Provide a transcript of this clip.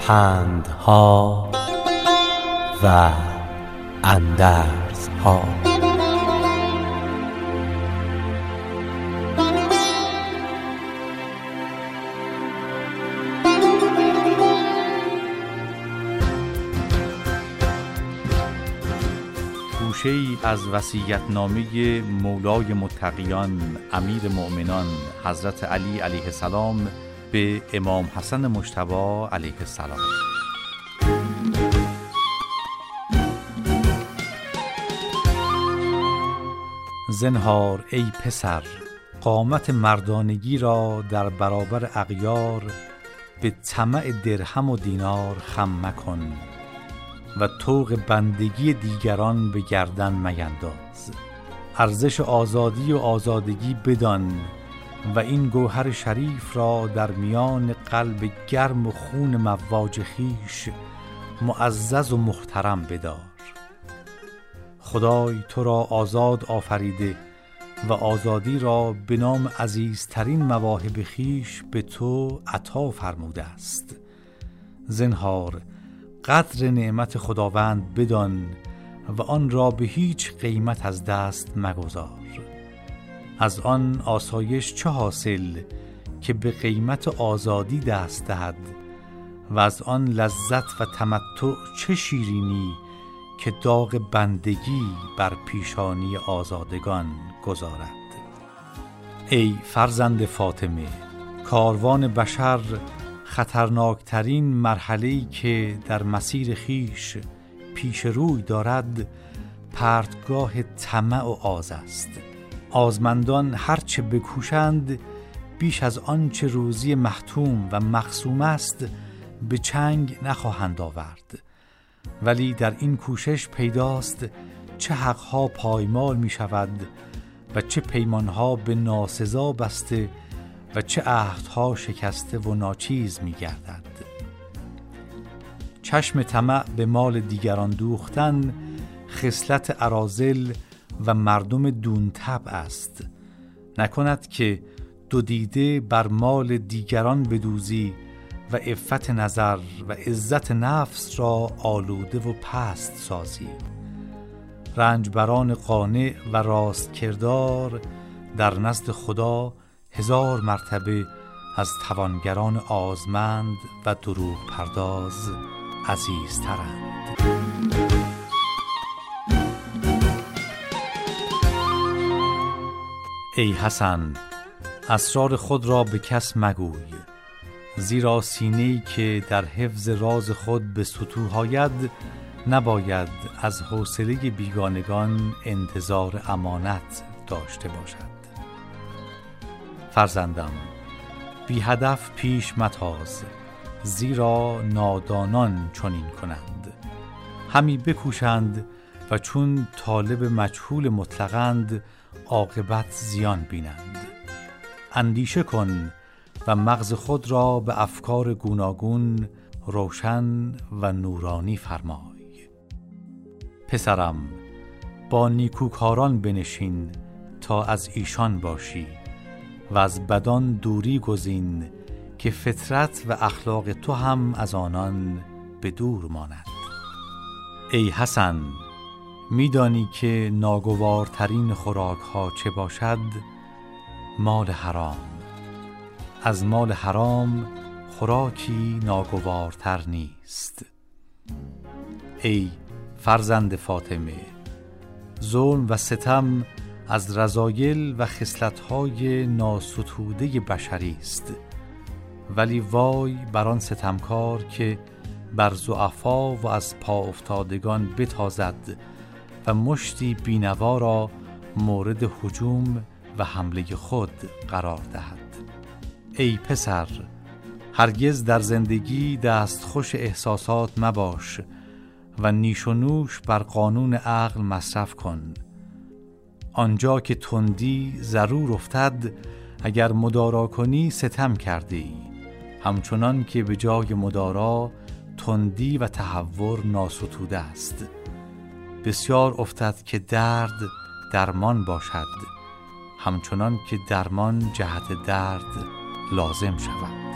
پندها و اندرزها. گوشه‌ای از وصیت‌نامه مولای متقیان امیر مؤمنان حضرت علی علیه السلام به امام حسن مجتبی علیه السلام. زنهار ای پسر، قامت مردانگی را در برابر اغیار به طمع درهم و دینار خم مکن و طوق بندگی دیگران به گردن مینداز. ارزش آزادی و آزادگی بدان و این گوهر شریف را در میان قلب گرم و خون مواج خویش معزز و محترم بدار. خدای تو را آزاد آفریده و آزادی را به نام عزیزترین مواهب خویش به تو عطا فرموده است. زنهار قدر نعمت خداوند بدان و آن را به هیچ قیمت از دست مگذار. از آن آسایش چه حاصل که به قیمت آزادی دست دهد و از آن لذت و تمتع چه شیرینی که داغ بندگی بر پیشانی آزادگان گذارد. ای فرزند فاطمه، کاروان بشر خطرناکترین مرحله‌ای که در مسیر خیش پیش روی دارد پرتگاه طمع و آز است. آزمندان هرچه بکوشند بیش از آنچه روزی محتوم و مقسوم است به چنگ نخواهند آورد، ولی در این کوشش پیداست چه حقها پایمال می شود و چه پیمانها به ناسزا بسته و چه عهدها شکسته و ناچیز می گردد. چشم طمع به مال دیگران دوختن خصلت اراذل و مردم دون طبع است. نکند که دو دیده بر مال دیگران بدوزی و عفت نظر و عزت نفس را آلوده و پست سازی. رنجبران قانع و راست کردار در نزد خدا 1000 مرتبه از توانگران آزمند و دروغ پرداز عزیزترند. ای حسن، اسرار خود را به کس مگوی، زیرا سینه‌ای که در حفظ راز خود به سطوح آید نباید از حوصله بیگانگان انتظار امانت داشته باشد. فرزندم، بی هدف پیش متاز، زیرا نادانان چنین کنند. همی بکوشند و چون طالب مجهول مطلقند عاقبت زیان بینند. اندیشه کن و مغز خود را به افکار گوناگون روشن و نورانی فرمای. پسرم، با نیکوکاران بنشین تا از ایشان باشی و از بدان دوری گزین که فطرت و اخلاق تو هم از آنان به دور ماند. ای حسن، میدانی که ناگوارترین خوراک ها چه باشد؟ مال حرام. از مال حرام خوراکی ناگوارتر نیست. ای فرزند فاطمه، ظلم و ستم از رذایل و خصلت‌های ناستوده بشری است، ولی وای بر آن ستمکار که بر ضعفا و از پا افتادگان بتازد و مشتی بینوا را مورد هجوم و حمله خود قرار دهد. ای پسر، هرگز در زندگی دستخوش احساسات مباش و نیش و نوش بر قانون عقل مصرف کن. آنجا که تندی ضرور افتد، اگر مدارا کنی ستم کردی، همچنان که به جای مدارا تندی و تهور ناستوده است. بسیار افتد که درد درمان باشد، همچنان که درمان جهت درد لازم شود.